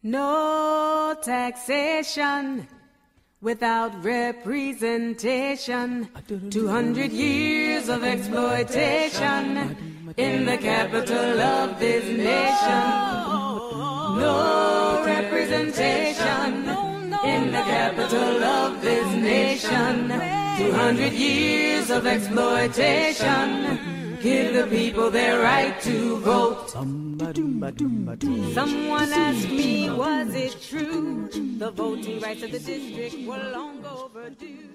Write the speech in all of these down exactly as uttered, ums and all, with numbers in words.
No taxation without representation. Two hundred years of exploitation in the capital of this nation. No representation in the capital of this nation. Two hundred years of exploitation. Give the people their right to vote. Someone asked me, was it true? The voting rights of the district were long overdue.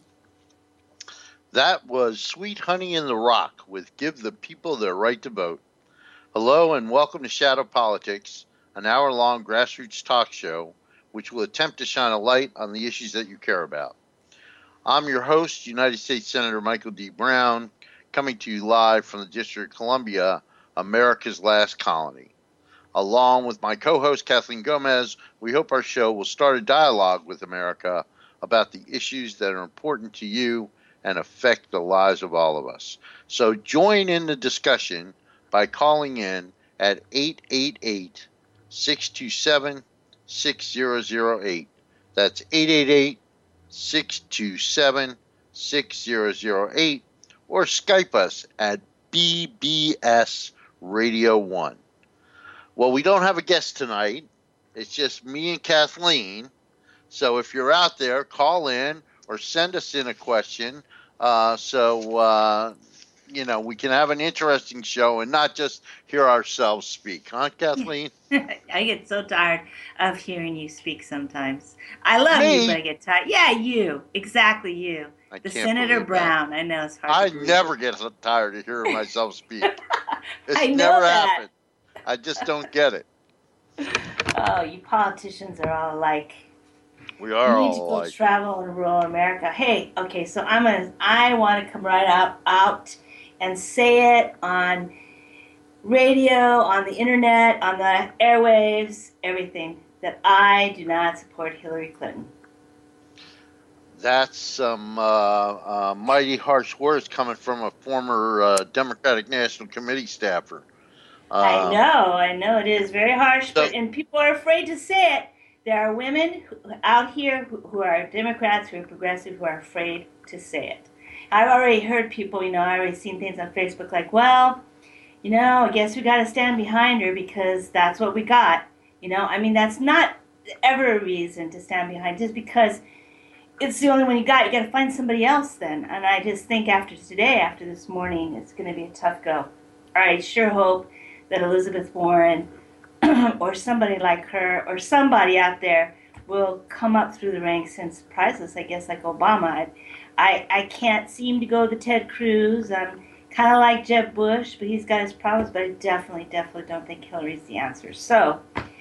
That was Sweet Honey in the Rock with Give the People Their Right to Vote. Hello and welcome to Shadow Politics, an hour-long grassroots talk show which will attempt to shine a light on the issues that you care about. I'm your host, United States Senator Michael D. Brown, coming to you live from the District of Columbia, America's last colony. Along with my co-host Kathleen Gomez, we hope our show will start a dialogue with America about the issues that are important to you and affect the lives of all of us. So join in the discussion by calling in at eight eight eight, six two seven, six zero zero eight. That's eight eight eight, six two seven, six zero zero eight. Or Skype us at B B S Radio one. Well, we don't have a guest tonight. It's just me and Kathleen. So if you're out there, call in or send us in a question uh, so, uh, you know, we can have an interesting show and not just hear ourselves speak. Huh, Kathleen? I get so tired of hearing you speak sometimes. I love Me? you, but I get tired. Yeah, you. Exactly you. I the can't Senator believe Brown. that. I know it's hard I to believe. never get so tired of hearing myself speak. It's I know never that. happened. I just don't get it. Oh, you politicians are all alike. We are You need to all go like, travel in rural America. Hey, okay, so I'm gonna. I want to come right out, out and say it on radio, on the internet, on the airwaves, everything, that I do not support Hillary Clinton. that's some uh, uh, mighty harsh words coming from a former uh, Democratic National Committee staffer. Uh, I know, I know it is very harsh, so- but and people are afraid to say it. There are women who, out here who, who are Democrats, who are progressive, who are afraid to say it. I've already heard people, you know, I've already seen things on Facebook like, well, you know, I guess we got to stand behind her because that's what we got. You know, I mean, that's not ever a reason to stand behind, just because it's the only one you got. You got to find somebody else then. And I just think after today, after this morning, it's going to be a tough go. I sure hope that Elizabeth Warren or somebody like her or somebody out there will come up through the ranks and surprise us, I guess, like Obama. I, I, I can't seem to go to Ted Cruz. I'm kind of like Jeb Bush, but he's got his problems, but I definitely, definitely don't think Hillary's the answer. So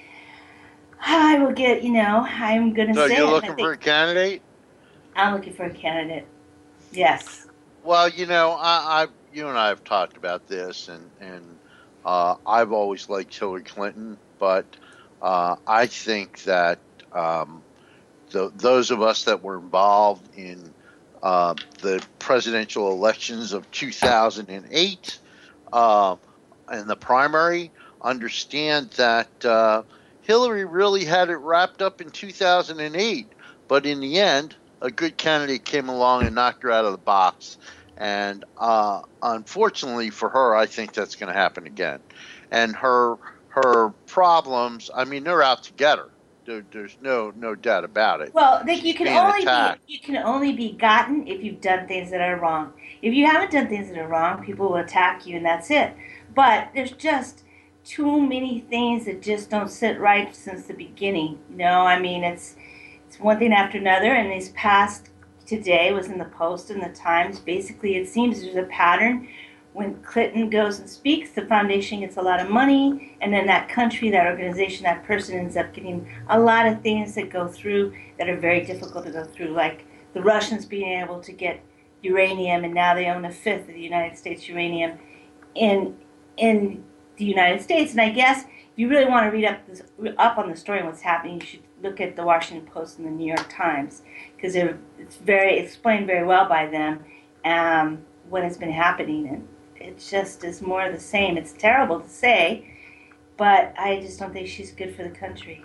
I will get, you know, I'm going to so say you're it. looking for a candidate? I'm looking for a candidate. Yes. Well, you know, I, I, you and I have talked about this, and and uh, I've always liked Hillary Clinton, but uh, I think that um, the, those of us that were involved in uh, the presidential elections of two thousand eight uh, and the primary understand that uh, Hillary really had it wrapped up in two thousand eight, but in the end, a good candidate came along and knocked her out of the box. And uh, unfortunately for her, I think that's going to happen again. And her her problems, I mean, they're out to get her. There, there's no no doubt about it. Well, Nick, She's you can being only attacked. be, you can only be gotten if you've done things that are wrong. If you haven't done things that are wrong, people will attack you, and that's it. But there's just too many things that just don't sit right since the beginning. You know, I mean, it's it's one thing after another, and these past today was in the Post and the Times. Basically, it seems there's a pattern. When Clinton goes and speaks, the foundation gets a lot of money, and then that country, that organization, that person ends up getting a lot of things that go through that are very difficult to go through, like the Russians being able to get uranium, and now they own a fifth of the United States uranium in in the United States. And I guess if you really want to read up this, up on the story and what's happening, you should look at the Washington Post and the New York Times, because it's very explained very well by them um, what has been happening, and it just is more of the same. It's terrible to say, but I just don't think she's good for the country.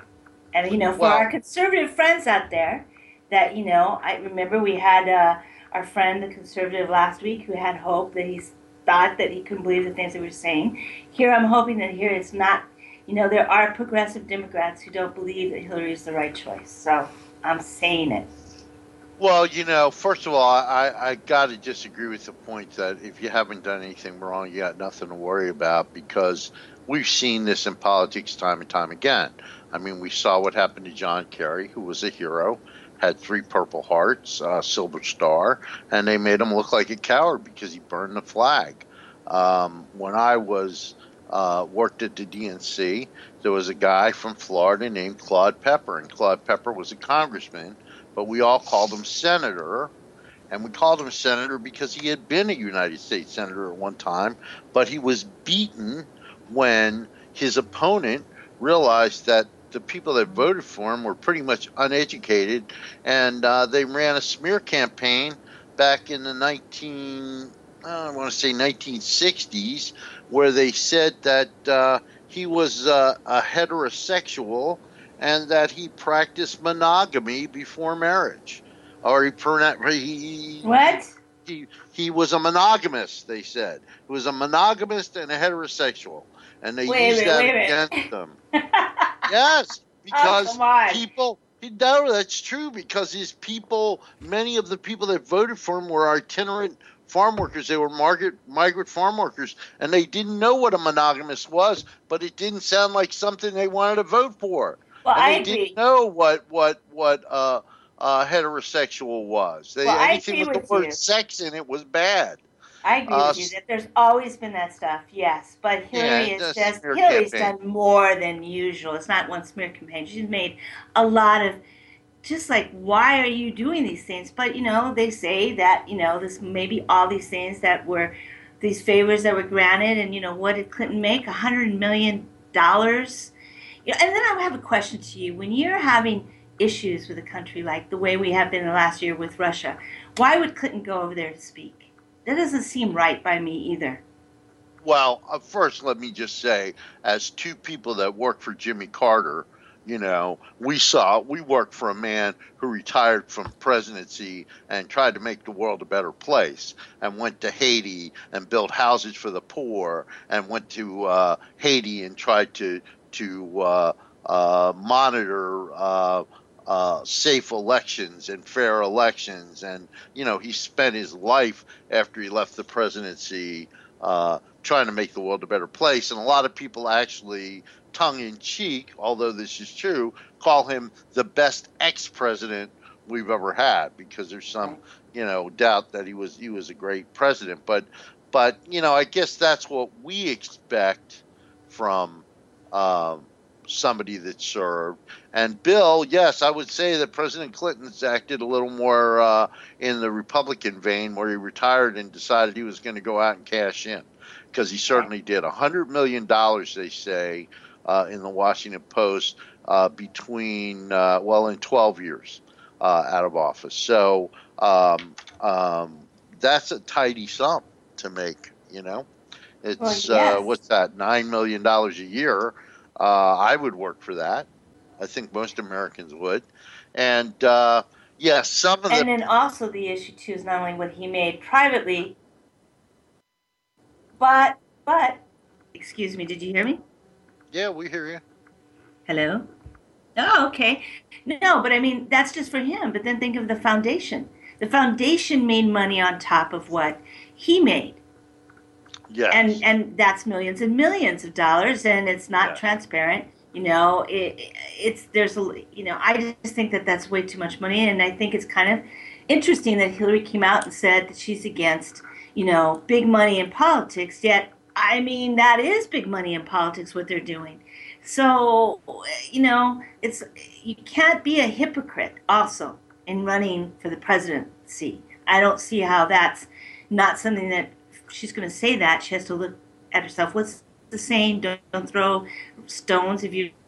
And, you know, for Well, our conservative friends out there, that, you know, I remember we had uh, our friend, the conservative last week, who had hope that he thought that he couldn't believe the things that we were saying. Here, I'm hoping that here it's not, you know, there are progressive Democrats who don't believe that Hillary is the right choice. So I'm saying it. well, you know, first of all, I, I got to disagree with the point that if you haven't done anything wrong, you got nothing to worry about, because we've seen this in politics time and time again. I mean, we saw what happened to John Kerry, who was a hero, had three Purple Hearts, uh, Silver Star, and they made him look like a coward because he burned the flag. Um, when I was uh, worked at the D N C, there was a guy from Florida named Claude Pepper, and Claude Pepper was a congressman, but we all called him Senator, and we called him Senator because he had been a United States Senator at one time, but he was beaten when his opponent realized that the people that voted for him were pretty much uneducated, and uh, they ran a smear campaign back in the nineteen, I want to say nineteen sixties, where they said that uh, he was uh, a heterosexual and that he practiced monogamy before marriage, or he he he, What? he, he was a monogamist. They said he was a monogamist and a heterosexual, and they Wait a used minute, that wait a against minute. them. Yes, Oh, because come on. people. No, that's true, because his people, many of the people that voted for him were itinerant farm workers. They were market, migrant farm workers, and they didn't know what a monogamist was, but it didn't sound like something they wanted to vote for. Well, And I they didn't agree. know what what what uh, uh, heterosexual was. They, Well, I anything agree with the with word you. sex in it was bad. I agree Uh, with you that there's always been that stuff, yes. But yeah, Hillary is the just, smear Hillary's campaign. done more than usual. It's not one smear campaign. She's made a lot of, just like, why are you doing these things? But, you know, they say that, you know, this maybe all these things that were, these favors that were granted, and, you know, what did Clinton make? A hundred million dollars. You know, and then I have a question to you. When you're having issues with a country like the way we have been the last year with Russia, why would Clinton go over there to speak? That doesn't seem right by me either. Well, uh, first, let me just say, as two people that worked for Jimmy Carter, you know, we saw, we worked for a man who retired from presidency and tried to make the world a better place, and went to Haiti and built houses for the poor, and went to uh, Haiti and tried to to uh, uh, monitor uh, uh, safe elections and fair elections. And, you know, he spent his life after he left the presidency uh, trying to make the world a better place. And a lot of people actually, tongue in cheek, although this is true, call him the best ex-president we've ever had, because there's some, Okay. you know, doubt that he was he was a great president. But but you know, I guess that's what we expect from um, somebody that served. And Bill, yes, I would say that President Clinton's acted a little more uh, in the Republican vein, where he retired and decided he was going to go out and cash in, because he certainly did. A hundred million dollars, they say, uh, in the Washington Post, uh, between uh, well, in twelve years uh, out of office. So um, um, that's a tidy sum to make. You know, Well, it's uh, yes. what's that? Nine million dollars a year. Uh, I would work for that. I think most Americans would. And uh, yeah, some of And the then also the issue too is not only what he made privately, but but excuse me, did you hear me? yeah, we hear you. Hello? Oh, okay. No, but I mean that's just for him. But then think of the foundation. The foundation made money on top of what he made. and Yes. and that's millions and millions of dollars, and it's not Yes. transparent. You know, it, it's there's a you know I just think that that's way too much money, and I think it's kind of interesting that Hillary came out and said that she's against you know big money in politics. Yet, I mean, that is big money in politics what they're doing. So you know, it's you can't be a hypocrite also in running for the presidency. I don't see how that's not something that she's going to say that. She has to look at herself. What's the saying? Don't, don't throw stones if you.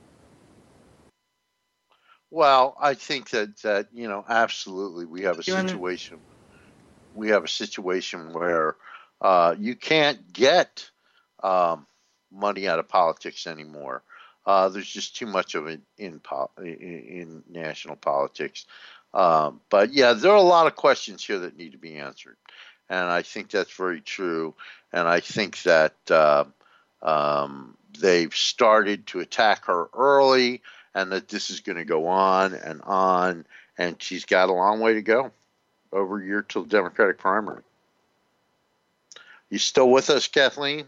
Well, I think that that you know, absolutely, we have a You're on the, situation. We have a situation where uh, you can't get um, money out of politics anymore. Uh, there's just too much of it in po- in, in national politics. Um, but yeah, there are a lot of questions here that need to be answered, and I think that's very true. And I think that uh, um, they've started to attack her early, and that this is going to go on and on, and she's got a long way to go. Over a year till the Democratic primary. You still with us, Kathleen?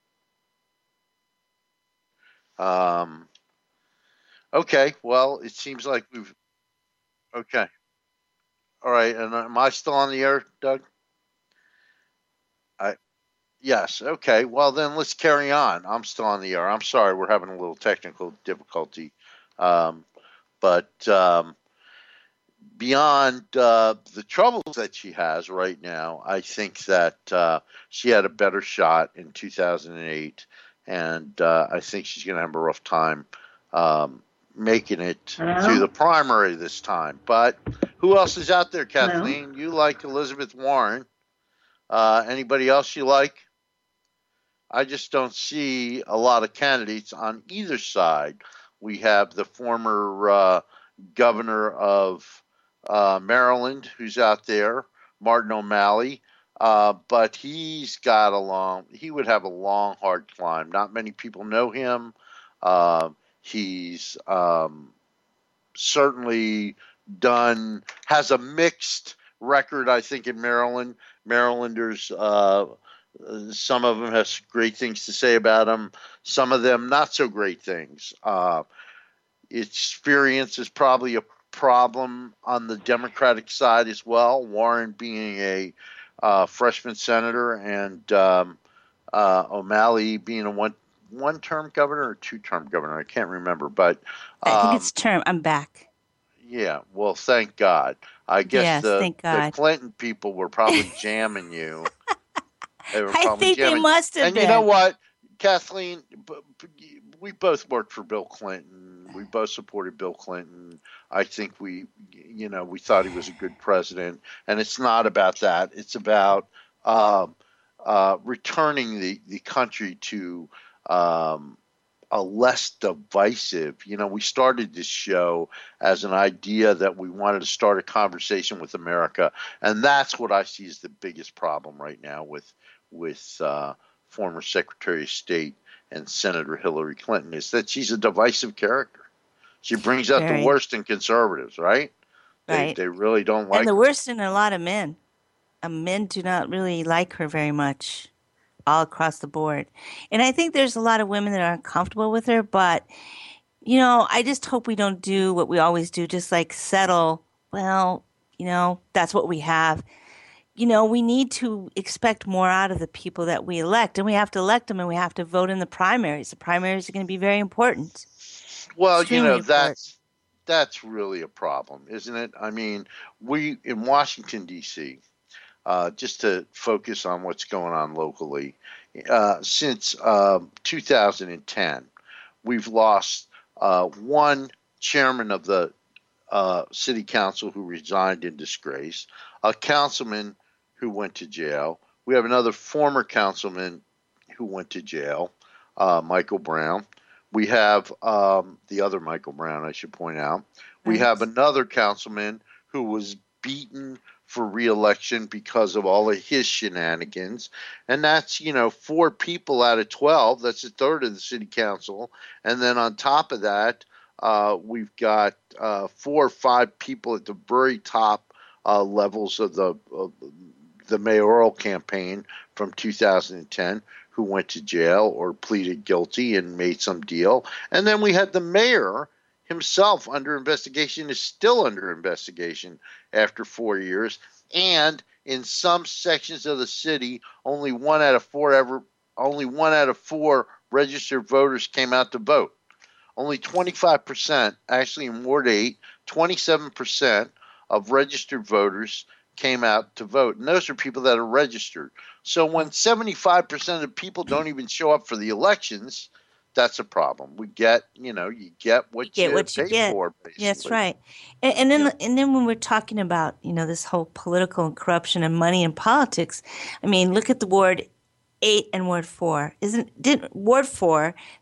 Um, okay, well, it seems like we've. Okay. All right, and am I still on the air, Doug? I Yes. Okay. Well, then let's carry on. I'm still on the air. I'm sorry, we're having a little technical difficulty, um, but um, beyond uh, the troubles that she has right now, I think that uh, she had a better shot in two thousand eight, and uh, I think she's going to have a rough time um, making it Hello? through the primary this time. But who else is out there, Hello? Kathleen? You like Elizabeth Warren. Uh, anybody else you like? I just don't see a lot of candidates on either side. We have the former uh, governor of uh, Maryland who's out there, Martin O'Malley, uh, but he's got a long, he would have a long, hard climb. Not many people know him. Uh, he's um, certainly done, has a mixed record, I think, in Maryland. Marylanders, uh, some of them have great things to say about him. Some of them not so great things. Uh, experience is probably a problem on the Democratic side as well. Warren being a uh, freshman senator and um, uh, O'Malley being a one one term governor or two term governor. I can't remember, but um, I think it's term. I'm back. Yeah, well, thank God. I guess Yes, the thank the God. Clinton people were probably jamming you. They were I probably think they jamming. must have And you know been. what, Kathleen, b- b- we both worked for Bill Clinton. We both supported Bill Clinton. I think we, you know, we thought he was a good president. And it's not about that. It's about um, uh, returning the, the country to um, a less divisive. You know, we started this show as an idea that we wanted to start a conversation with America, and that's what I see as the biggest problem right now with with uh, former Secretary of State and Senator Hillary Clinton is that she's a divisive character. She brings out the Very. worst in conservatives, right? They Right. they really don't And like the her. worst in a lot of men. Uh, men do not really like her very much, all across the board. And I think there's a lot of women that are uncomfortable with her, but, you know, I just hope we don't do what we always do, just like settle, well, you know, that's what we have. You know, we need to expect more out of the people that we elect, and we have to elect them and we have to vote in the primaries. The primaries are going to be very important, Well, you extremely know, important. that's that's really a problem, isn't it? I mean, we in Washington D C, uh, just to focus on what's going on locally, uh, since um, two thousand ten, we've lost uh, one chairman of the uh, city council who resigned in disgrace, a councilman who went to jail. We have another former councilman who went to jail, uh, Michael Brown. We have um, the other Michael Brown, I should point out. We Right. have another councilman who was beaten for reelection because of all of his shenanigans. And that's, you know, four people out of twelve. That's a third of the city council. And then on top of that, uh, we've got uh, four or five people at the very top uh, levels of the of the mayoral campaign from two thousand ten who went to jail or pleaded guilty and made some deal. And then we had the mayor himself under investigation, is still under investigation after four years. And in some sections of the city, only one out of four ever, only one out of four registered voters came out to vote. Only twenty-five percent, actually in Ward eight, twenty-seven percent of registered voters came out to vote. And those are people that are registered. So when seventy-five percent of people don't even show up for the elections, that's a problem. We get, you know, you get what You get you what you pay get. for, basically. That's right. And, and then Yeah. and then when we're talking about, you know, this whole political and corruption and money and politics, I mean, look at the Ward eight and Ward four. Isn't didn't Ward four,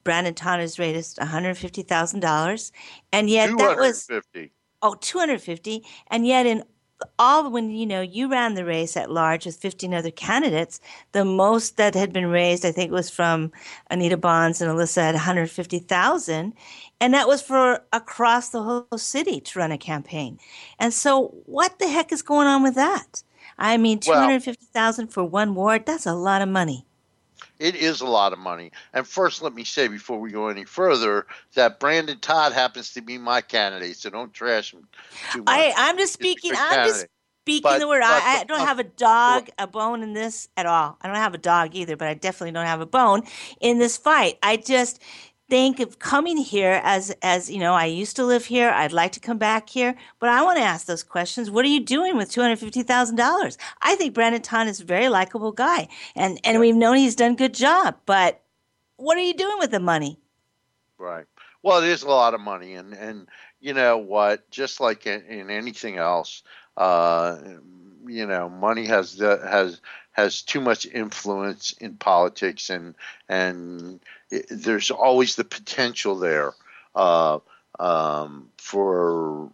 Brandon Tanner's raised one hundred fifty thousand dollars, and yet that was two hundred fifty. oh two hundred fifty, and yet in all when you know you ran the race at large with fifteen other candidates, the most that had been raised, I think, was from Anita Bonds and Alyssa at one hundred fifty thousand, and that was for across the whole city to run a campaign. And so, what the heck is going on with that? I mean, two Well, hundred fifty thousand for one ward—that's a lot of money. it is a lot of money. And first, let me say before we go any further that Brandon Todd happens to be my candidate, so don't trash him too much. I, I'm just He's a speaking. good I'm just candidate. speaking But the word. but I, I the don't have a well, dog, a bone in this at all. I don't have a dog either, but I definitely don't have a bone in this fight. I just think of coming here as, as you know, I used to live here. I'd like to come back here, but I want to ask those questions. What are you doing with two hundred fifty thousand dollars? I think Brandon Todd is a very likable guy, and, and yeah, we've known he's done a good job, but what are you doing with the money? right. Well, it is a lot of money, and and you know what? Just like in, in anything else, uh, you know, money has the, has has too much influence in politics, and and it, there's always the potential there uh, um, for.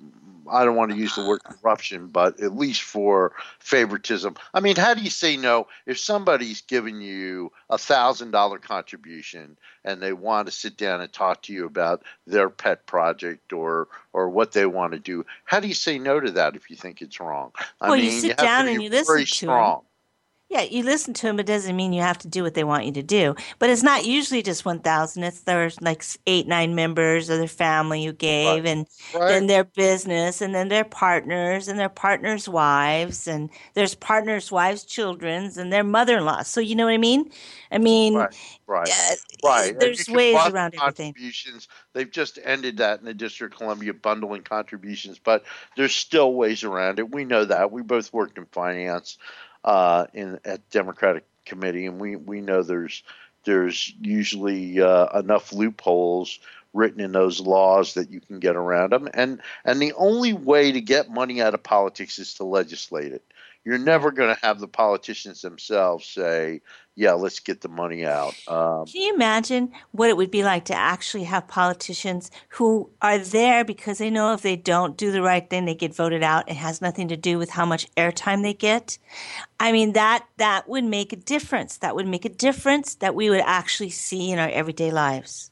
I don't want to use the word corruption, but at least for favoritism. I mean, how do you say no if somebody's giving you a thousand dollar contribution and they want to sit down and talk to you about their pet project or or what they want to do? How do you say no to that if you think it's wrong? I Well, you mean, you sit have down to and be you listen very to him. strong. Yeah, you listen to them. It doesn't mean you have to do what they want you to do. But it's not usually just one thousand. It's there's like s- eight, nine members of their family who Right. gave, and Right. then their business, and then their partners, and their partners' wives, and there's partners' wives' children's, and their mother-in-laws. So you know what I mean? I mean, Right. Right. uh, Right. And you there's can ways bundle around everything. contributions. They've just ended that in the District of Columbia, bundling contributions, but there's still ways around it. We know that. We both worked in finance uh, in at Democratic Committee, and we, we know there's there's usually uh, enough loopholes written in those laws that you can get around them. And and the only way to get money out of politics is to legislate it. You're Yeah. never going to have the politicians themselves say, "Yeah, let's get the money out." Um, Can you imagine what it would be like to actually have politicians who are there because they know if they don't do the right thing, they get voted out? It has nothing to do with how much airtime they get. I mean, that that would make a difference. That would make a difference that we would actually see in our everyday lives.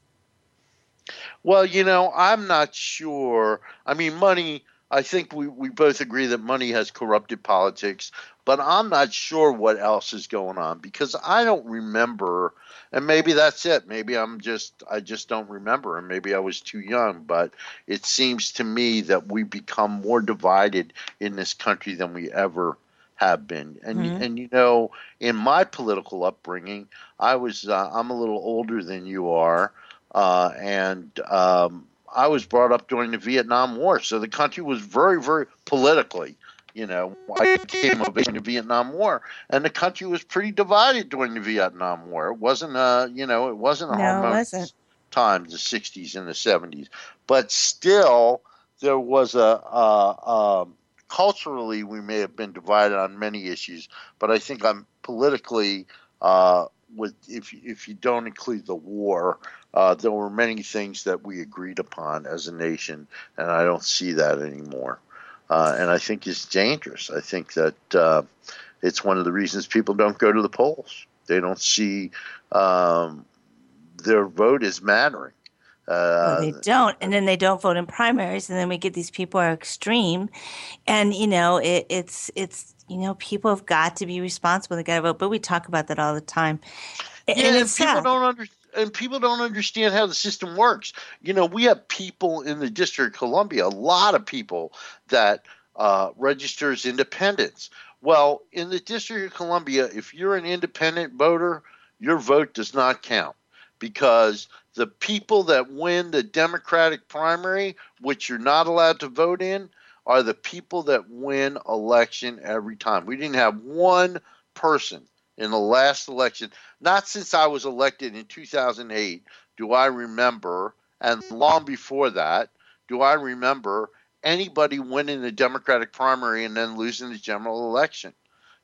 Well, you know, I'm not sure. I mean, money, I think we, we both agree that money has corrupted politics, but I'm not sure what else is going on because I don't remember, and maybe that's it. Maybe I'm just, I just don't remember, and maybe I was too young, but it seems to me that we become more divided in this country than we ever have been. And, Hmm. and you know, in my political upbringing, I was, uh, I'm a little older than you are. Uh, and um, I was brought up during the Vietnam War, so the country was very, very politically. You know, I came of age in the Vietnam War, and the country was pretty divided during the Vietnam War. It wasn't a, you know, it wasn't a No, it harmonious wasn't. time, the sixties and the seventies. But still, there was a, a, um culturally, we may have been divided on many issues, but I think I'm politically. Uh, with if if you don't include the war, uh, there were many things that we agreed upon as a nation, and I don't see that anymore. Uh, and I think it's dangerous. I think that uh, it's one of the reasons people don't go to the polls. They don't see um, their vote as mattering. Well, Uh, they don't, and then they don't vote in primaries, and then we get these people who are extreme, and you know, it, it's it's you know, people have got to be responsible. They got to vote, but we talk about that all the time, A- and Yeah, it's and people sad. don't under, and people don't understand how the system works. You know, we have people in the District of Columbia, a lot of people that uh, register as independents. Well, in the District of Columbia, if you're an independent voter, your vote does not count because the people that win the Democratic primary, which you're not allowed to vote in, are the people that win election every time. We didn't have one person in the last election, not since I was elected in two thousand eight, do I remember, and long before that, do I remember anybody winning the Democratic primary and then losing the general election.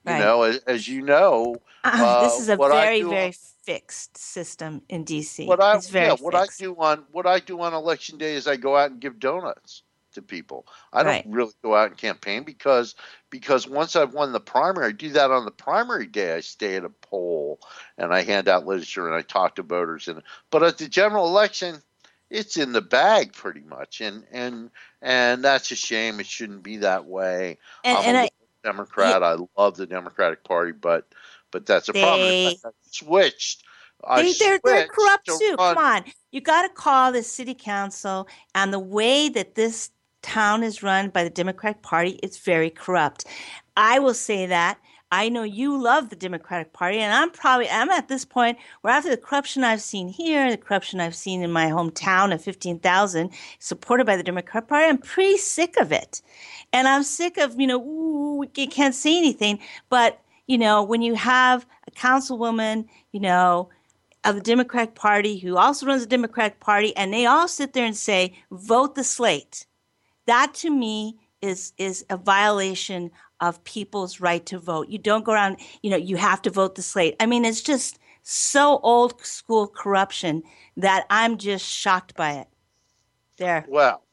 You Right. know, as, as you know, Uh, uh, this is a what I very, do very fixed system in what D C. I It's yeah, very what I fixed. do on what I do on election day is I go out and give donuts to people. I don't Right. really go out and campaign because because once I've won the primary, I do that on the primary day. I stay at a poll and I hand out literature and I talk to voters. And but at the general election, it's in the bag pretty much, and and and that's a shame. It shouldn't be that way. And I'm a and I liberal yeah, Democrat. I love the Democratic Party, but but that's a problem. In fact, they I switched. I They they're they're switched corrupt to too. Come run. on. You got to call the city council and the way that this town is run by the Democratic Party, it's very corrupt. I will say that. I know you love the Democratic Party, and I'm probably I'm at this point where after the corruption I've seen here, the corruption I've seen in my hometown of fifteen thousand supported by the Democratic Party, I'm pretty sick of it. And I'm sick of, you know, ooh, you can't say anything, but you know, when you have a councilwoman, you know, of the Democratic Party who also runs the Democratic Party, and they all sit there and say, vote the slate. That to me is is a violation of people's right to vote. You don't go around, you know, you have to vote the slate. I mean, it's just so old school corruption that I'm just shocked by it. There. Well,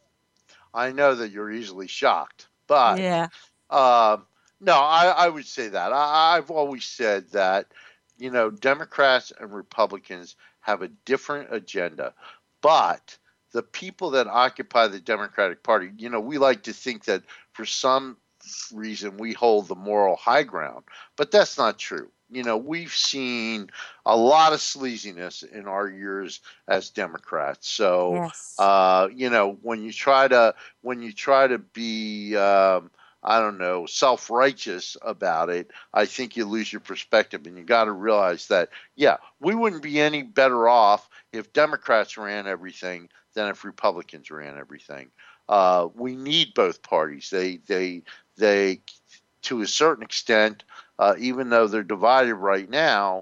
I know that you're easily shocked, but Yeah. um, no, I, I would say that. I, I've always said that, you know, Democrats and Republicans have a different agenda, but the people that occupy the Democratic Party, you know, we like to think that for some reason we hold the moral high ground, but that's not true. You know, we've seen a lot of sleaziness in our years as Democrats. So, Yes. uh, you know, when you try to when you try to be, um, I don't know, self-righteous about it, I think you lose your perspective, and you got to realize that, yeah, we wouldn't be any better off if Democrats ran everything than if Republicans ran everything. Uh, we need both parties. They they they to a certain extent, uh, even though they're divided right now,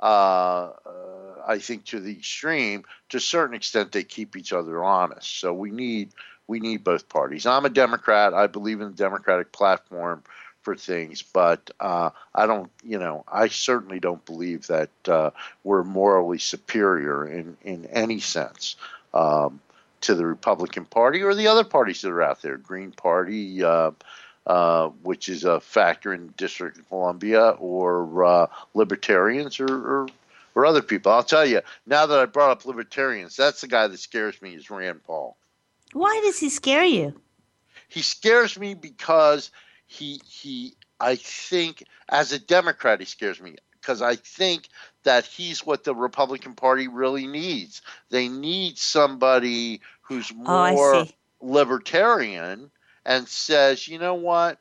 uh, uh, I think to the extreme, to a certain extent, they keep each other honest. So we need we need both parties. I'm a Democrat. I believe in the Democratic platform for things, but uh, I don't, you know, I certainly don't believe that uh, we're morally superior in in any sense. Um, to the Republican Party or the other parties that are out there, Green Party, uh, uh, which is a factor in the District of Columbia, or uh, libertarians, or, or or other people. I'll tell you, now that I brought up libertarians, that's the guy that scares me is Rand Paul. Why does he scare you? He scares me because he he I think as a Democrat he scares me because I think that he's what the Republican Party really needs. They need somebody who's Oh, I more see. libertarian and says, you know what,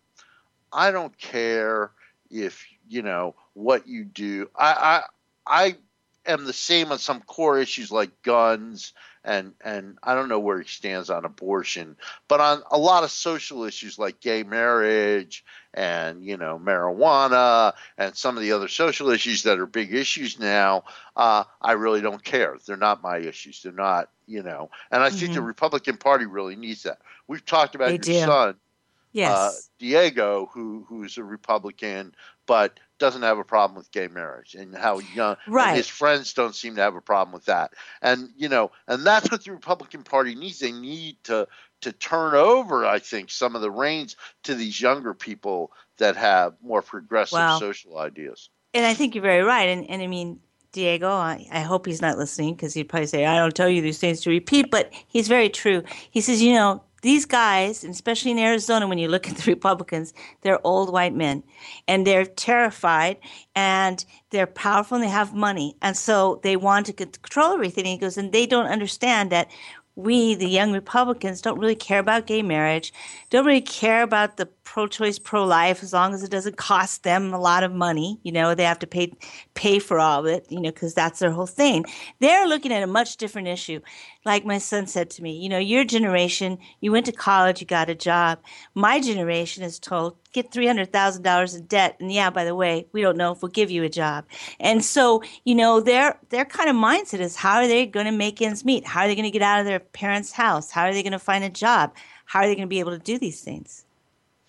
I don't care if you know what you do. I I I am the same on some core issues like guns and and I don't know where he stands on abortion, but on a lot of social issues like gay marriage and you know marijuana and some of the other social issues that are big issues now, uh, I really don't care. They're not my issues. They're not, you know. And I think the Hmm. Republican Party really needs that. We've talked They about your do. son uh, Yes. Diego, who who's a Republican, but doesn't have a problem with gay marriage, and how young and his Right. friends don't seem to have a problem with that. And you know, and that's what the Republican Party needs. They need to to turn over, I think, some of the reins to these younger people that have more progressive Well, social ideas. and I think you're very right. And, and I mean, Diego, I, I hope he's not listening because he'd probably say, I don't tell you these things to repeat, but he's very true. He says, you know, these guys, and especially in Arizona, when you look at the Republicans, they're old white men and they're terrified and they're powerful and they have money. And so they want to control everything. And he goes, and they don't understand that we, the young Republicans, don't really care about gay marriage, don't really care about the pro-choice, pro-life, as long as it doesn't cost them a lot of money. You know, they have to pay pay for all of it, you know, because that's their whole thing. They're looking at a much different issue. Like my son said to me, you know, your generation, you went to college, you got a job. My generation is told, get three hundred thousand dollars in debt. And yeah, by the way, we don't know if we'll give you a job. And so, you know, their their kind of mindset is how are they going to make ends meet? How are they going to get out of their parents' house? How are they going to find a job? How are they going to be able to do these things?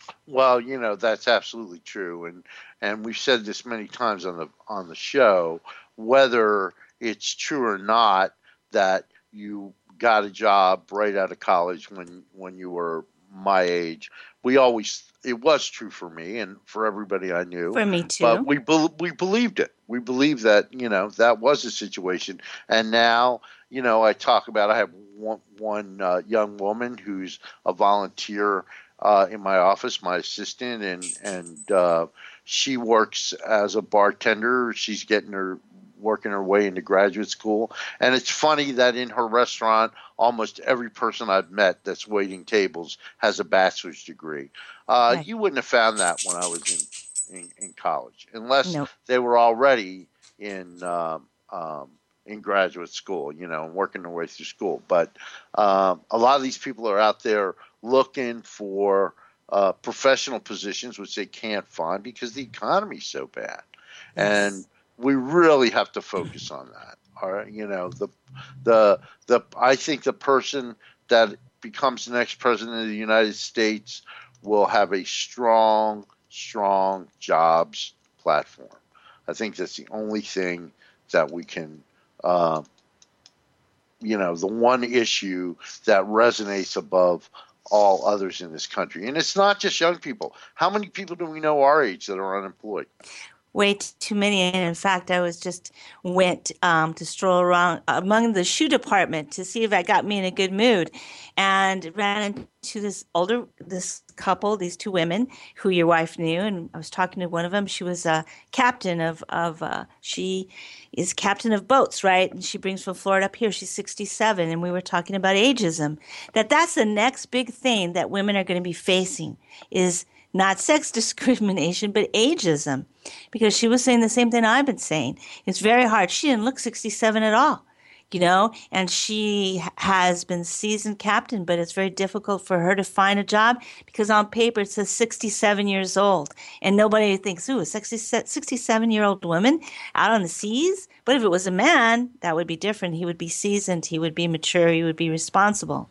Well, you know, that's absolutely true, and and we've said this many times on the on the show, whether it's true or not that you got a job right out of college when when you were my age. We always it was true for me and for everybody I knew. For me too. But we be, we believed it. We believed that, you know, that was the situation. And now, you know, I talk about I have one one uh, young woman who's a volunteer uh, in my office, my assistant, and and uh, she works as a bartender. She's getting her working her way into graduate school. And it's funny that in her restaurant, almost every person I've met that's waiting tables has a bachelor's degree. Uh, Right. You wouldn't have found that when I was in, in, in college, unless Nope. they were already in um, um, in graduate school, you know, and working their way through school. But um, a lot of these people are out there looking for uh, professional positions, which they can't find because the economy's so bad. Yes. And we really have to focus on that. All right, you know, the the the I think the person that becomes the next president of the United States will have a strong, strong jobs platform. I think that's the only thing that we can, uh, you know, the one issue that resonates above all others in this country. And it's not just young people. How many people do we know our age that are unemployed? Way too many. And in fact, I was just went um, to stroll around among the shoe department to see if I got me in a good mood, and ran into this older this couple, these two women who your wife knew, and I was talking to one of them. She was a captain of of uh, she is captain of boats, right? And she brings from Florida up here. She's sixty-seven, and we were talking about ageism. That that's the next big thing that women are going to be facing is not sex discrimination, but ageism. Because she was saying the same thing I've been saying. It's very hard. She didn't look sixty-seven at all, you know, and she has been seasoned captain, but it's very difficult for her to find a job because on paper it says sixty-seven years old. And nobody thinks, ooh, a sixty-seven-year-old woman out on the seas? But if it was a man, that would be different. He would be seasoned. He would be mature. He would be responsible.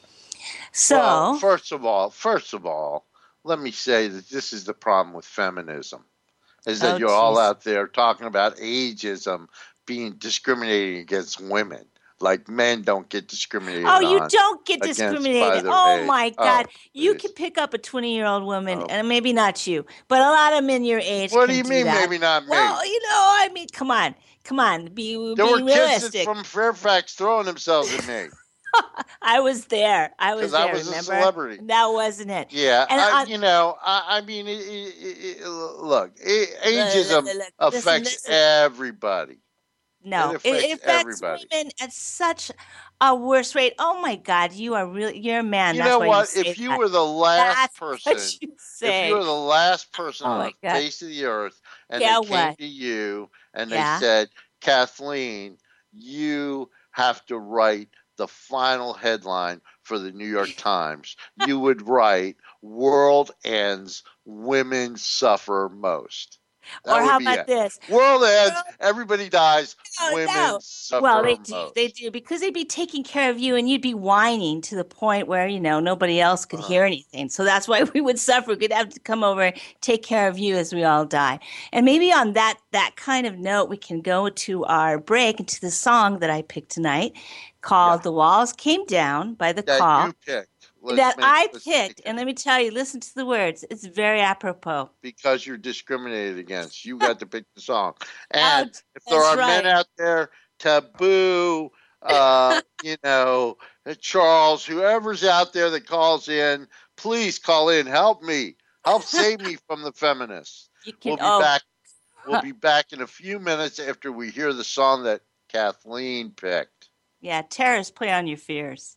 So, Well, first of all, first of all, let me say that this is the problem with feminism, is that Oh, you're all geez. out there talking about ageism being discriminating against women, like men don't get discriminated oh, you on don't get against by discriminated. their Oh age. my God. Oh, You please. can pick up a twenty-year-old woman, Oh. and maybe not you, but a lot of men your age What can do you mean, that. maybe not me? Well, you know, I mean, come on. Come on. Be, There be were kids realistic. from Fairfax throwing themselves at me. I was there. I was 'Cause I there, was a remember? celebrity. That wasn't it. Yeah, And I, on- you know, I, I mean, it, it, it, look, a- ageism look, listen, affects listen. everybody. No, It it, it affects affects everybody. women at such a worse rate. Oh my God, you are really, you're a man. You That's know why what? you say If you that. were the last That's person, what you if say. you were the last person Oh on my the God. face of the earth, and Yeah, they came what? to you and Yeah. they said, Kathleen, you have to write the final headline for the New York Times, you would write, "World ends, women suffer most." That Or would how be about it. this? World ends, World- everybody dies, No, women no. suffer Well, they do. most. They do because they'd be taking care of you, and you'd be whining to the point where you know nobody else could Uh. hear anything. So that's why we would suffer. We'd have to come over, take care of you as we all die. And maybe on that that kind of note, we can go to our break and to the song that I picked tonight, called Yeah. "The Walls Came Down" by The That Call. you picked. Let's that make- I let's make picked, it. and let me tell you, listen to the words. It's very apropos. Because you're discriminated against. You got to pick the song. And Oh, if there that's are men right. out there, Taboo, uh, you know, Charles, whoever's out there that calls in, please call in. Help me. Help save me from the feminists. You can. We'll be oh, back. We'll be back in a few minutes after we hear the song that Kathleen picked. yeah. Terrorists, play on your fears.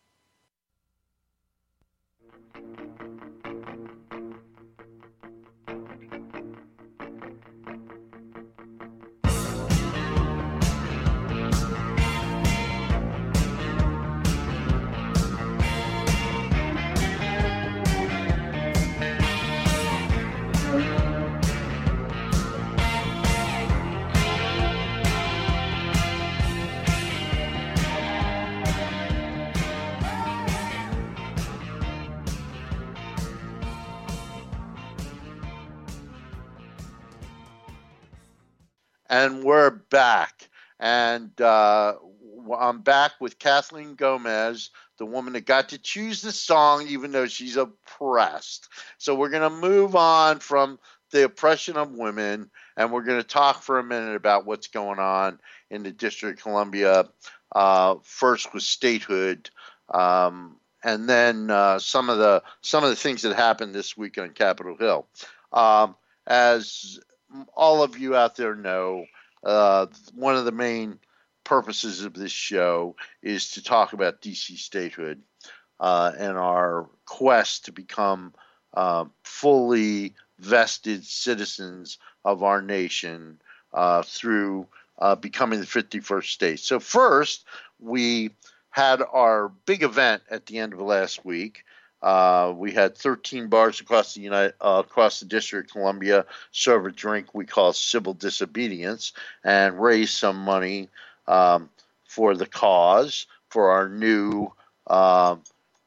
And we're back. And uh, I'm back with Kathleen Gomez, the woman that got to choose the song even though she's oppressed. So we're going to move on from the oppression of women, and we're going to talk for a minute about what's going on in the District of Columbia, uh, first with statehood, um, and then uh, some of the some of the things that happened this week on Capitol Hill. Um, as all of you out there know, uh, one of the main purposes of this show is to talk about D C statehood uh, and our quest to become uh, fully vested citizens of our nation uh, through uh, becoming the fifty-first state. So first, we had our big event at the end of last week. Uh, we had thirteen bars across the United, uh, across the District of Columbia serve a drink we call civil disobedience and raise some money um, for the cause for our new uh,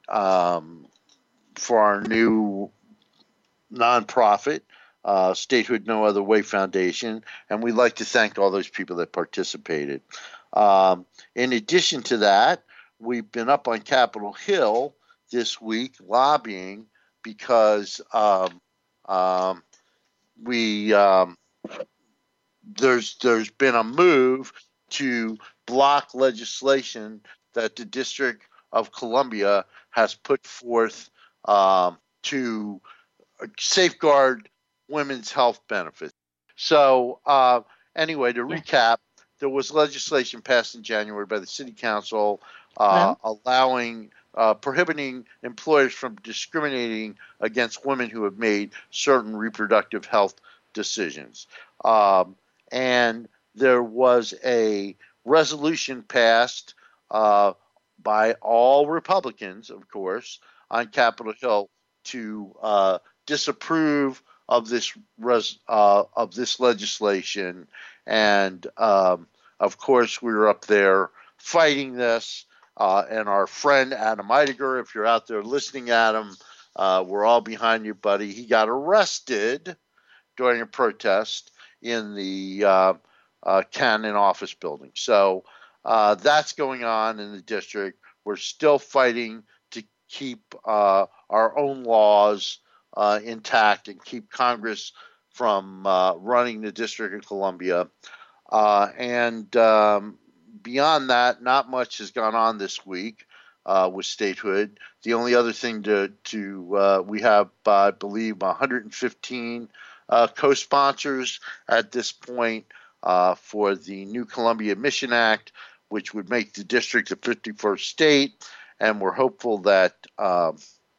um, for our new nonprofit, uh, Statehood No Other Way Foundation, and we'd like to thank all those people that participated. Um, in addition to that, we've been up on Capitol Hill this week lobbying because um, um, we um, there's there's been a move to block legislation that the District of Columbia has put forth um, to safeguard women's health benefits. So uh, anyway, to Yeah. recap, there was legislation passed in January by the City Council uh, allowing uh, prohibiting employers from discriminating against women who have made certain reproductive health decisions. Um, and there was a resolution passed uh, by all Republicans, of course, on Capitol Hill to uh, disapprove of this res, uh, of this legislation, and um, of course we were up there fighting this. Uh, and our friend Adam Eidegger, if you're out there listening, Adam, uh, we're all behind you, buddy. He got arrested during a protest in the uh, uh, Cannon office building. So uh, that's going on in the district. We're still fighting to keep uh, our own laws uh, intact and keep Congress from uh, running the District of Columbia. Uh, and um, beyond that, not much has gone on this week uh, with statehood. The only other thing to, to uh, we have, uh, I believe, one hundred fifteen uh, co-sponsors at this point uh, for the new Columbia Mission Act, which would make the district the fifty-first state. And we're hopeful that um,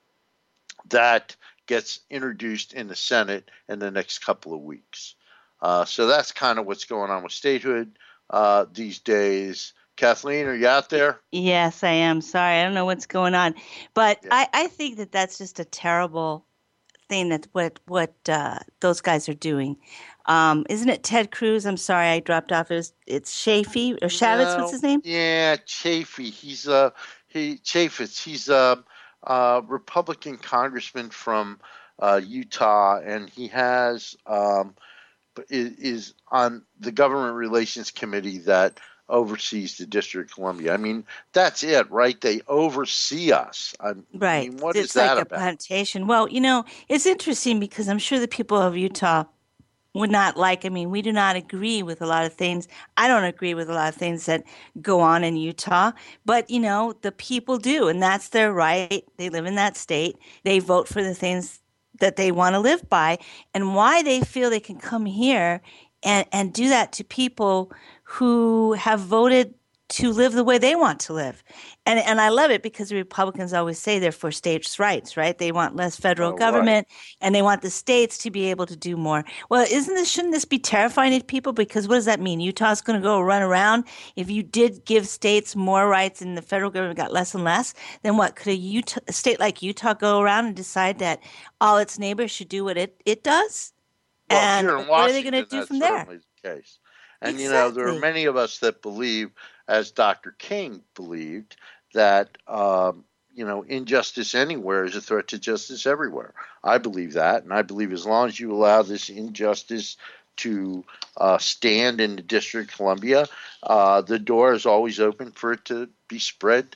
that gets introduced in the Senate in the next couple of weeks. Uh, so that's kind of what's going on with statehood uh, these days. Kathleen, are you out there? Yes, I am. Sorry, I don't know what's going on, but Yeah. I, I think that that's just a terrible thing that what what uh, those guys are doing. Um, isn't it Ted Cruz? I'm sorry, I dropped off. It was, it's Chafee or Shavitz. What's his name? Yeah, Chafee. He's uh he Chaffetz. He's a, a Republican congressman from uh, Utah, and he has um, is, is on the government relations committee that oversees the District of Columbia. I mean, that's it, right? They oversee us. I Right. mean, what It's is that like a about? plantation. Well, you know, it's interesting because I'm sure the people of Utah would not like, I mean, we do not agree with a lot of things. I don't agree with a lot of things that go on in Utah, but you know, the people do, and that's their right. They live in that state. They vote for the things that they want to live by, and why they feel they can come here and, and do that to people who have voted to live the way they want to live. And and I love it because the Republicans always say they're for states' rights, right? They want less federal Oh, right. government and they want the states to be able to do more. Well, isn't this shouldn't this be terrifying to people? Because what does that mean? Utah's going to go run around. If you did give states more rights and the federal government got less and less, then what? Could a, Utah, a state like Utah go around and decide that all its neighbors should do what it, it does? Well, And here in what are they going Washington, to do that's from there? certainly the case. And, you know, there are Exactly. many of us that believe, as Doctor King believed, that, um, you know, injustice anywhere is a threat to justice everywhere. I believe that. And I believe as long as you allow this injustice to uh, stand in the District of Columbia, uh, the door is always open for it to be spread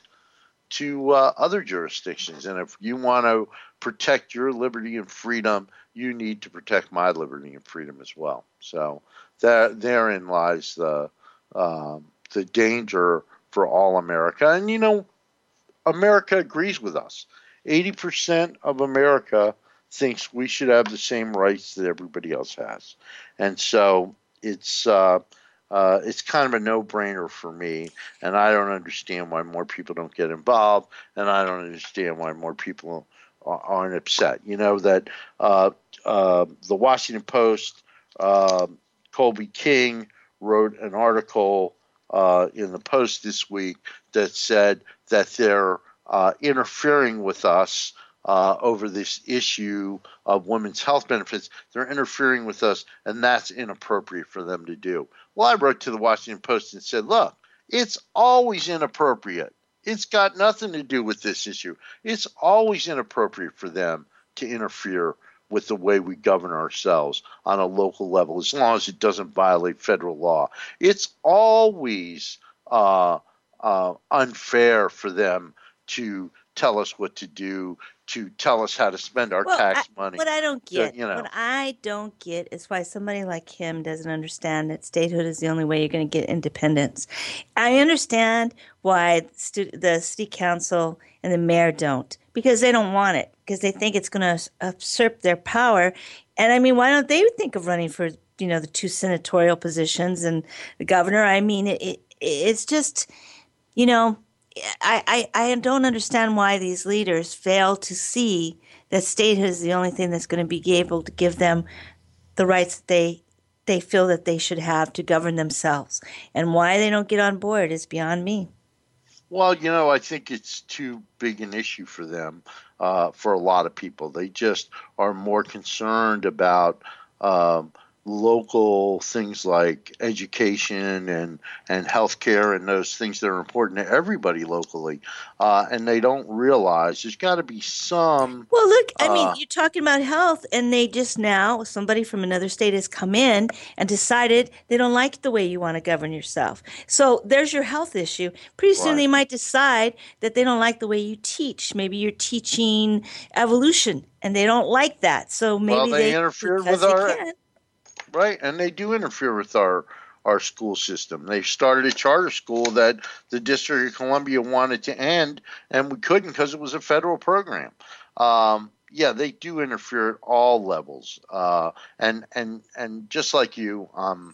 to uh, other jurisdictions. And if you want to protect your liberty and freedom, you need to protect my liberty and freedom as well. So that, therein lies the um, the danger for all America. And, you know, America agrees with us. eighty percent of America thinks we should have the same rights that everybody else has. And so it's uh, uh, it's kind of a no-brainer for me, and I don't understand why more people don't get involved, and I don't understand why more people aren't upset. You know, that uh, uh, the Washington Post, uh, Colby King wrote an article uh, in the Post this week that said that they're uh, interfering with us uh, over this issue of women's health benefits. They're interfering with us, and that's inappropriate for them to do. Well, I wrote to the Washington Post and said, look, it's always inappropriate. It's got nothing to do with this issue. It's always inappropriate for them to interfere with the way we govern ourselves on a local level, as long as it doesn't violate federal law. It's always uh, uh, unfair for them to tell us what to do, to tell us how to spend our Well, tax I, money. what I don't So, get, you know, what I don't get is why somebody like him doesn't understand that statehood is the only way you're going to get independence. I understand why stu- the city council and the mayor don't, because they don't want it, because they think it's going to usurp their power. And I mean, why don't they think of running for, you know, the two senatorial positions and the governor? I mean, it, it it's just, you know, I, I, I don't understand why these leaders fail to see that statehood is the only thing that's going to be able to give them the rights that they they feel that they should have to govern themselves. And why they don't get on board is beyond me. well, you know, I think it's too big an issue for them, uh, for a lot of people. They just are more concerned about um, local things like education and, and healthcare and those things that are important to everybody locally. Uh, and they don't realize there's got to be some. Well, look, I mean, Uh, you're talking about health, and they just now, somebody from another state has come in and decided they don't like the way you want to govern yourself. So there's your health issue. Pretty soon right. they might decide that they don't like the way you teach. Maybe you're teaching evolution, and they don't like that. So Well, maybe they they, interfered with because they our. can. Right, and they do interfere with our our school system. They started a charter school that the District of Columbia wanted to end, and we couldn't because it was a federal program. Um, yeah, they do interfere at all levels, uh, and and and just like you, um,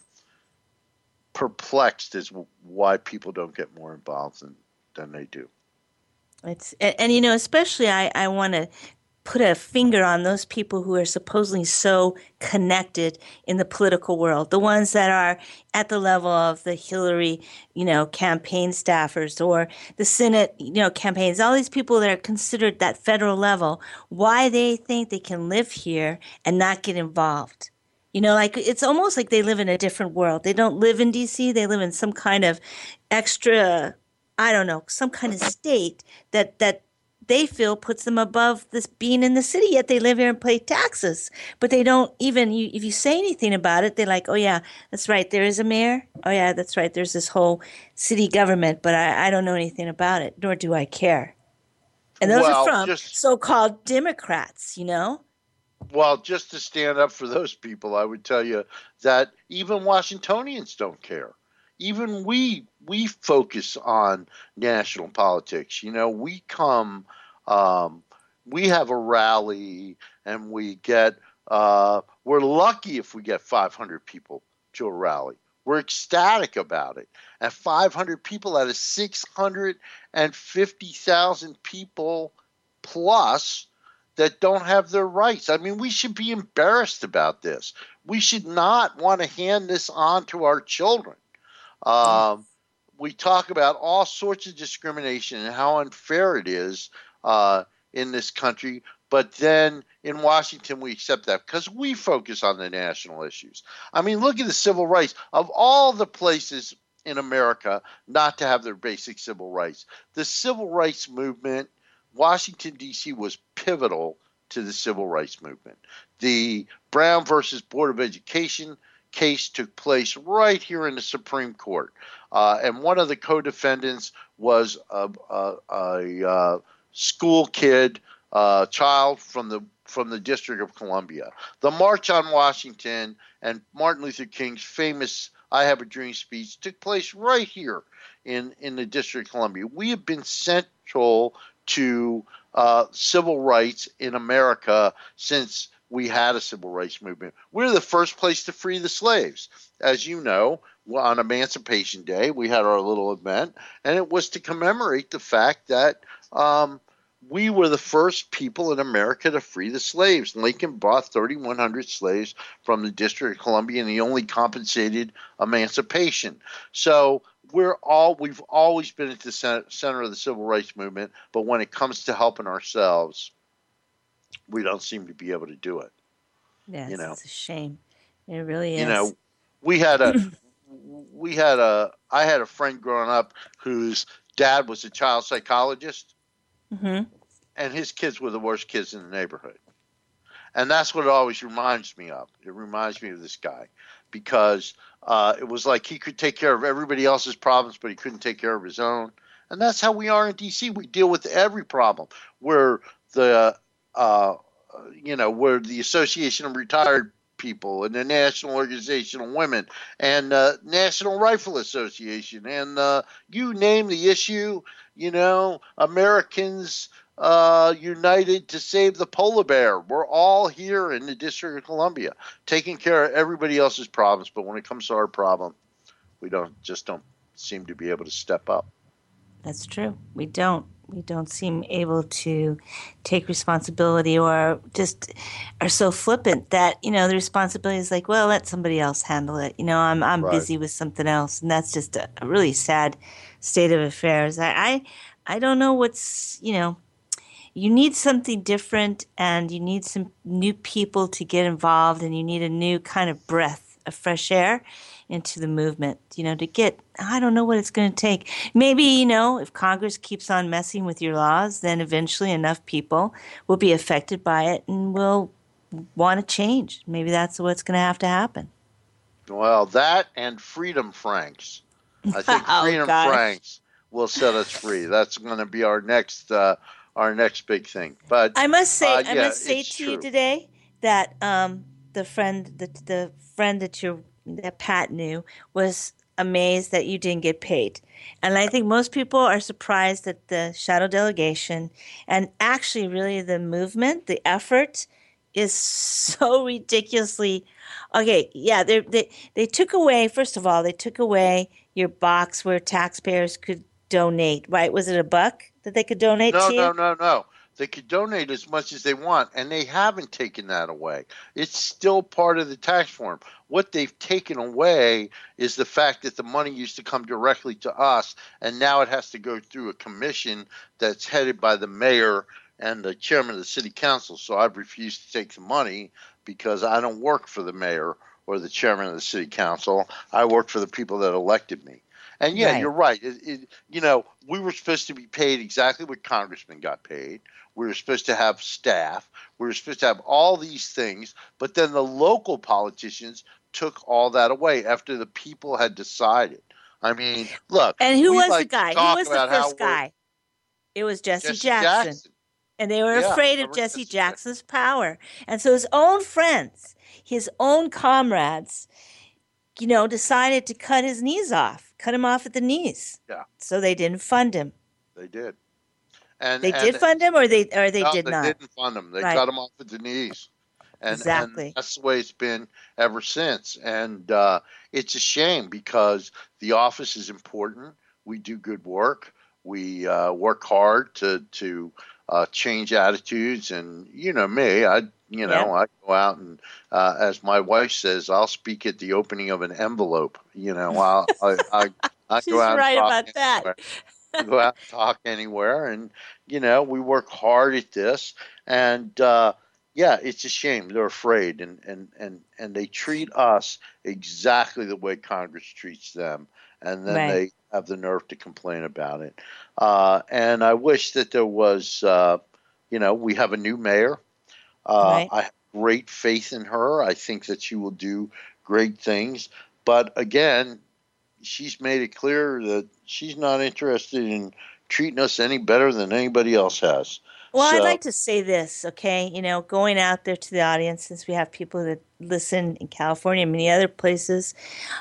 perplexed as why people don't get more involved than than they do. It's and, and you know, especially I, I want to put a finger on those people who are supposedly so connected in the political world, the ones that are at the level of the Hillary, you know, campaign staffers or the Senate, you know, campaigns, all these people that are considered that federal level, why they think they can live here and not get involved. You know, like it's almost like they live in a different world. They don't live in D C, they live in some kind of extra, I don't know, some kind of state that that they feel puts them above this being in the city, yet they live here and pay taxes. But they don't even, you, if you say anything about it, they're like, oh, yeah, that's right. There is a mayor. Oh, yeah, that's right. There's this whole city government, but I, I don't know anything about it, nor do I care. And those are Well, from just so-called Democrats, you know? well, just to stand up for those people, I would tell you that even Washingtonians don't care. Even we we focus on national politics. You know, we come, um, we have a rally, and we get. Uh, we're lucky if we get five hundred people to a rally. We're ecstatic about it. And five hundred people out of six hundred fifty thousand people plus that don't have their rights. I mean, we should be embarrassed about this. We should not want to hand this on to our children. Um, we talk about all sorts of discrimination and how unfair it is uh, in this country, but then in Washington we accept that because we focus on the national issues. I mean, look at the civil rights. Of all the places in America not to have their basic civil rights, the civil rights movement, Washington, D C was pivotal to the civil rights movement. The Brown versus Board of Education case took place right here in the Supreme Court. Uh, and one of the co-defendants was a, a, a, a school kid, uh, child from the from the District of Columbia. The March on Washington and Martin Luther King's famous I Have a Dream speech took place right here in, in the District of Columbia. We have been central to uh, civil rights in America since we had a civil rights movement. We're the first place to free the slaves. As you know, on Emancipation Day, we had our little event, and it was to commemorate the fact that um, we were the first people in America to free the slaves. Lincoln brought thirty-one hundred slaves from the District of Columbia, and he only compensated emancipation. So we're all we've always been at the center of the civil rights movement, but when it comes to helping ourselves, we don't seem to be able to do it. Yes, you know, it's a shame. It really is. You know, we had a we had a I had a friend growing up whose dad was a child psychologist. Mm-hmm. And his kids were the worst kids in the neighborhood. And that's what it always reminds me of. It reminds me of this guy because uh, it was like he could take care of everybody else's problems, but he couldn't take care of his own. And that's how we are in D C. We deal with every problem. We're the, uh, you know, we're the Association of Retired People and the National Organization of Women and the National Rifle Association and uh, you name the issue, you know, Americans uh, United to Save the Polar Bear. We're all here in the District of Columbia taking care of everybody else's problems. But when it comes to our problem, we don't just don't seem to be able to step up. That's true. We don't. We don't seem able to take responsibility or just are so flippant that, you know, the responsibility is like, well, let somebody else handle it. You know, I'm I'm Right. busy with something else. And that's just a, a really sad state of affairs. I, I I don't know what's, you know, you need something different and you need some new people to get involved and you need a new kind of breath of fresh air into the movement, you know, to get, I don't know what it's going to take. Maybe, you know, if Congress keeps on messing with your laws, then eventually enough people will be affected by it and will want to change. Maybe that's what's going to have to happen. Well, that and Freedom Franks. I think Oh, Freedom gosh. Franks will set us free. That's going to be our next uh, our next big thing. But I must say, uh, I yeah, must say it's to you true. today that um, the friend, the the friend that you that Pat knew was amazed that you didn't get paid, and I think most people are surprised that the shadow delegation and actually really the movement, the effort, is so ridiculously okay. Yeah, they they they took away. First of all, they took away your box where taxpayers could donate. Right? Was it a buck that they could donate No, to no, you? no, no. They could donate as much as they want, and they haven't taken that away. It's still part of the tax form. What they've taken away is the fact that the money used to come directly to us, and now it has to go through a commission that's headed by the mayor and the chairman of the city council. So I've refused to take the money because I don't work for the mayor or the chairman of the city council. I work for the people that elected me. And yeah, Right. you're right. It, it, you know, we were supposed to be paid exactly what congressmen got paid. We were supposed to have staff. We were supposed to have all these things. But then the local politicians took all that away after the people had decided. I mean, look, And who we was the like to guy? Who talk was the about how first we're guy? It was Jesse, Jesse Jackson. Jackson. And they were Yeah, afraid of Reverend Jesse Jesse Jackson. Jackson's power. And so his own friends, his own comrades, you know, decided to cut his knees off, cut him off at the knees. Yeah, So they didn't fund him. they did. And They and did fund him or they or they no, did they not. didn't fund him. They Right. cut him off at the knees. And Exactly. and that's the way it's been ever since. And uh, it's a shame because the office is important. We do good work. We uh, work hard to to uh, change attitudes. And you know me, I you know Yeah. I go out and uh, as my wife says, I'll speak at the opening of an envelope. You know, I'll, I I I She's go out right and talk about that. anywhere. I go out and talk anywhere, and you know we work hard at this. And uh, yeah, it's a shame they're afraid, and, and, and, and they treat us exactly the way Congress treats them, and then Right. they have the nerve to complain about it. Uh, and I wish that there was, uh, you know, we have a new mayor. Uh, Right. I have great faith in her. I think that she will do great things. But again, she's made it clear that she's not interested in treating us any better than anybody else has. Well, I'd So, like to say this, okay? You know, going out there to the audience, since we have people that listen in California and many other places,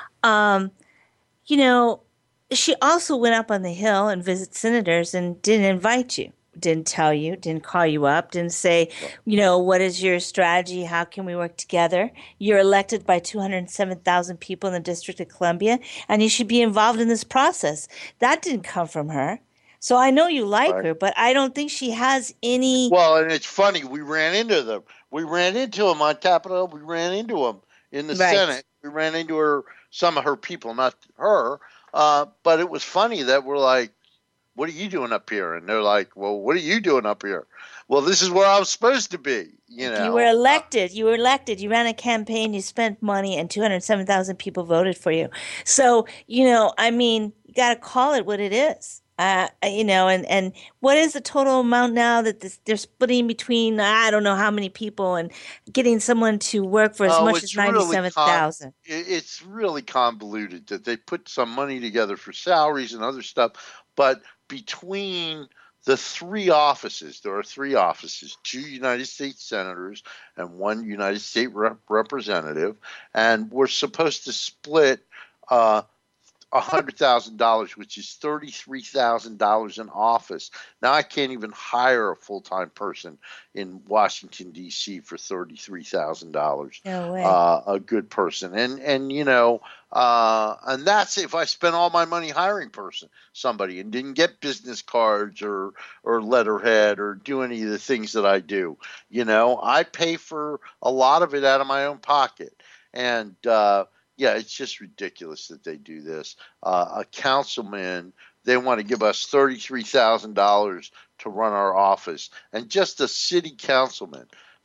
um, you know, she also went up on the Hill and visited senators and didn't invite you, didn't tell you, didn't call you up, didn't say, you know, what is your strategy? How can we work together? You're elected by two hundred seven thousand people in the District of Columbia, and you should be involved in this process. That didn't come from her. So I know you like right. her, but I don't think she has any. Well, and it's funny. We ran into them. We ran into them on Capitol. We ran into them in the Right. Senate. We ran into her, some of her people, not her. Uh, but it was funny that we're like, "What are you doing up here?" And they're like, "Well, what are you doing up here?" Well, this is where I'm supposed to be. You You were know. elected. You were elected. You ran a campaign. You spent money, and two hundred seven thousand people voted for you. So, you know, I mean, you got to call it what it is. Uh, you know, and, and what is the total amount now that this, they're splitting between, I don't know how many people, and getting someone to work for as Oh, much as it's really ninety-seven con- thousand? it- it's really convoluted that they put some money together for salaries and other stuff, but between the three offices, there are three offices, two United States senators and one United States rep- representative, and we're supposed to split uh, one hundred thousand dollars, which is thirty-three thousand dollars an office. Now, I can't even hire a full-time person in Washington, D C for thirty-three thousand dollars, No way. uh, a good person. And, and you know, uh, and that's if I spent all my money hiring person, somebody and didn't get business cards or, or letterhead or do any of the things that I do. You know, I pay for a lot of it out of my own pocket. And, uh, yeah, it's just ridiculous that they do this. Uh, a councilman, they want to give us thirty-three thousand dollars to run our office. And just a city councilman,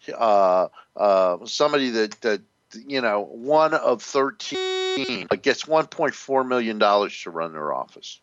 uh, uh, somebody that, that, you know, one of thirteen gets one point four million dollars to run their office.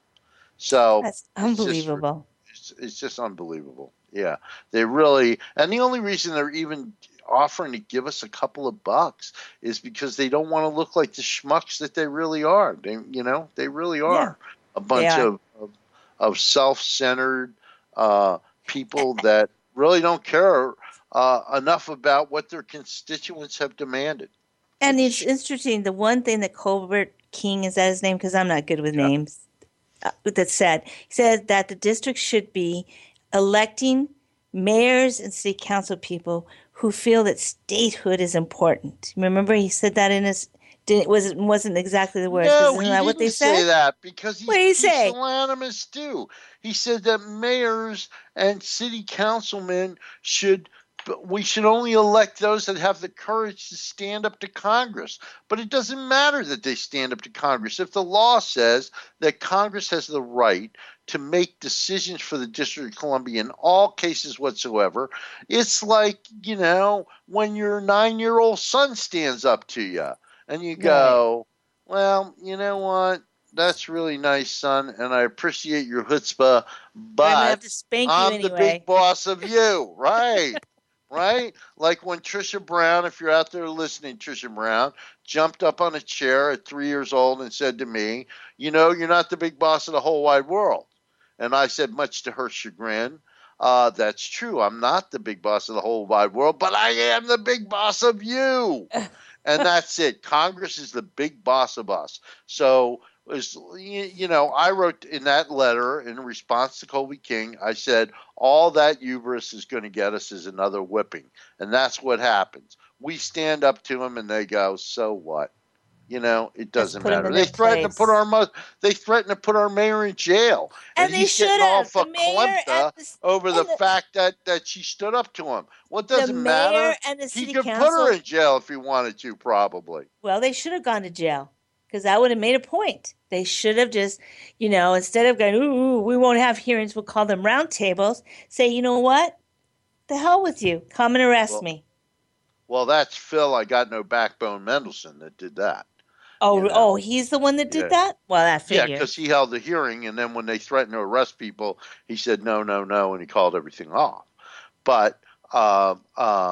So That's it's just, unbelievable. it's, it's just unbelievable. Yeah, they really, and the only reason they're even offering to give us a couple of bucks is because they don't want to look like the schmucks that they really are. They, you know, they really Yeah, are a they bunch are. of of, of self-centered uh, people that really don't care uh, enough about what their constituents have demanded. And It's it's interesting. The one thing that Colbert King, is that his name? Because I'm not good with yeah, names. Uh, that said, he said that the district should be electing mayors and city council people who feel that statehood is important. Remember, he said that in his. Didn't was it wasn't exactly the words, but no, isn't he that what didn't they say said? that because What he's did he say? pusillanimous too. He said that mayors and city councilmen should, we should only elect those that have the courage to stand up to Congress. But it doesn't matter that they stand up to Congress. If the law says that Congress has the right to make decisions for the District of Columbia in all cases whatsoever, it's like, you know, when your nine-year-old son stands up to you. And you Right. go, well, you know what? That's really nice, son, and I appreciate your chutzpah, But I'm gonna but have to spank you I'm the big anyway. boss of you, right? Right? Like when Trisha Brown, if you're out there listening, Trisha Brown, jumped up on a chair at three years old and said to me, you know, you're not the big boss of the whole wide world. And I said, much to her chagrin, uh, that's true. I'm not the big boss of the whole wide world, but I am the big boss of you. And that's it. Congress is the big boss of us. So, was, you know, I wrote in that letter in response to Colby King, I said, all that hubris is going to get us is another whipping. And that's what happens. We stand up to them and they go, so what? You know, it Let's doesn't put them matter. in They their threaten to put place. our mo- they threaten to put our mayor in jail, and And they he's should getting all have. The mayor and verklempt the over the and the, fact that that she stood up to him. Well, it the doesn't mayor matter. and the He city could put her council. in jail if he wanted to, probably. Well, they should have gone to jail because that would have made a point. They should have just, you know, instead of going, ooh, ooh, we won't have hearings, we'll call them roundtables. Say, you know what? The hell with you. Come and arrest Well, me. well, that's Phil. I got no backbone Mendelson that did that. You Oh, know, oh, he's the one that did yeah, that? Well, that yeah, because he figures. held the hearing, and then when they threatened to arrest people, he said no, no, no, and he called everything off. But um, um,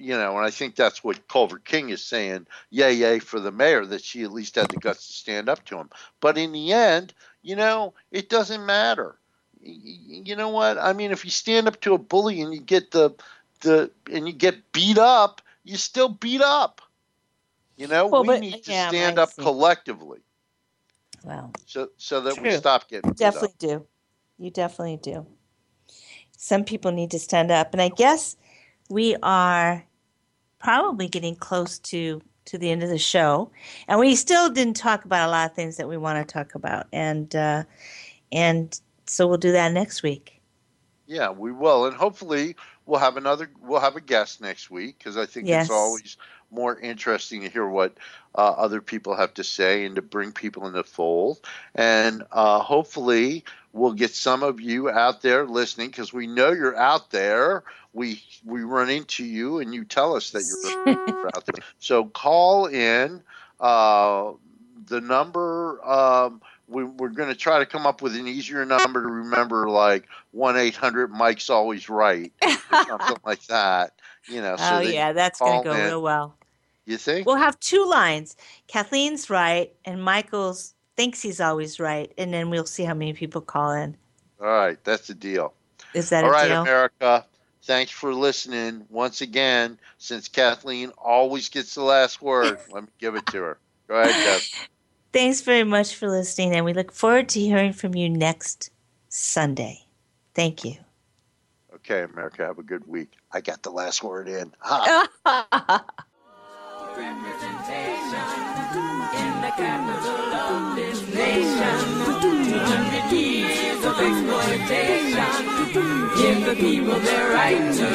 you know, and I think that's what Culver King is saying, yay, yay for the mayor, that she at least had the guts to stand up to him. But in the end, you know, it doesn't matter. You know what? I mean, if you stand up to a bully and you get the, the and you get beat up, you still beat up. You know, well, we but, need to yeah, stand I up see. collectively. Well, so so that true. we stop getting You beat definitely up. do. You definitely do. Some people need to stand up, and I guess we are probably getting close to to the end of the show, and we still didn't talk about a lot of things that we want to talk about, and uh, and so we'll do that next week. Yeah, we will, and hopefully we'll have another. We'll have a guest next week, because I think Yes. it's always more interesting to hear what uh, other people have to say and to bring people in the fold. And uh, hopefully we'll get some of you out there listening, because we know you're out there. We we run into you and you tell us that you're out there. So call in. Uh, the number. Um, we, we're going to try to come up with an easier number to remember, like one eight hundred Mike's always right, or something like that. You know. So Oh that yeah, that's going to go in. real well. You think? We'll have two lines. Kathleen's right, and Michael's thinks he's always right, and then we'll see how many people call in. All right, that's the deal. Is that All a right, deal? America. Thanks for listening once again. Since Kathleen always gets the last word, let me give it to her. Go ahead, Kath. Thanks very much for listening, and we look forward to hearing from you next Sunday. Thank you. Okay, America, have a good week. I got the last word in. Ha. Representation in the capital of this nation. two hundred years of exploitation. Give the people their right to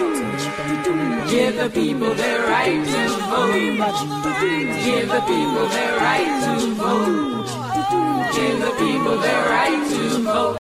vote. Give the people their right to vote. Give the people their right to vote. Give the people their right to vote.